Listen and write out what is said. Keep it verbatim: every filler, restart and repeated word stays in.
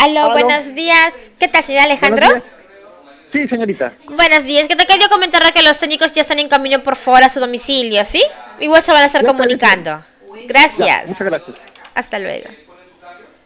Aló, Aló, buenos días. ¿Qué tal, señor buenos Alejandro? días. Sí, señorita. Buenos días. Que te quería comentar de que los técnicos ya están en camino por favor a su domicilio, ¿sí? Igual se van a estar Ya está bien, señorita. comunicando. Ya, Gracias. muchas gracias. Hasta luego.